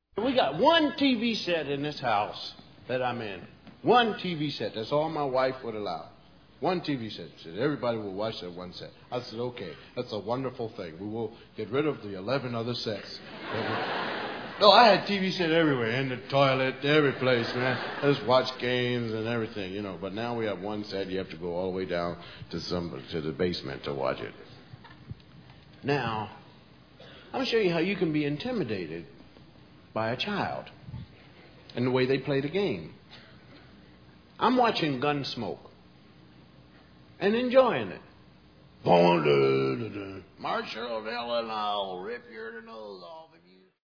We got one TV set in this house that I'm in. One TV set. That's all my wife would allow. One TV set. She said everybody will watch that one set. I said, okay, that's a wonderful thing. We will get rid of the 11 other sets. No, I had TV set everywhere, in the toilet, every place, man. I just watch games and everything, you know. But now we have one set. You have to go all the way down to the basement to watch it. Now, I'm going to show you how you can be intimidated by a child and the way they play the game. I'm watching Gunsmoke and enjoying it. Marshall, Illinois, rip your nose off.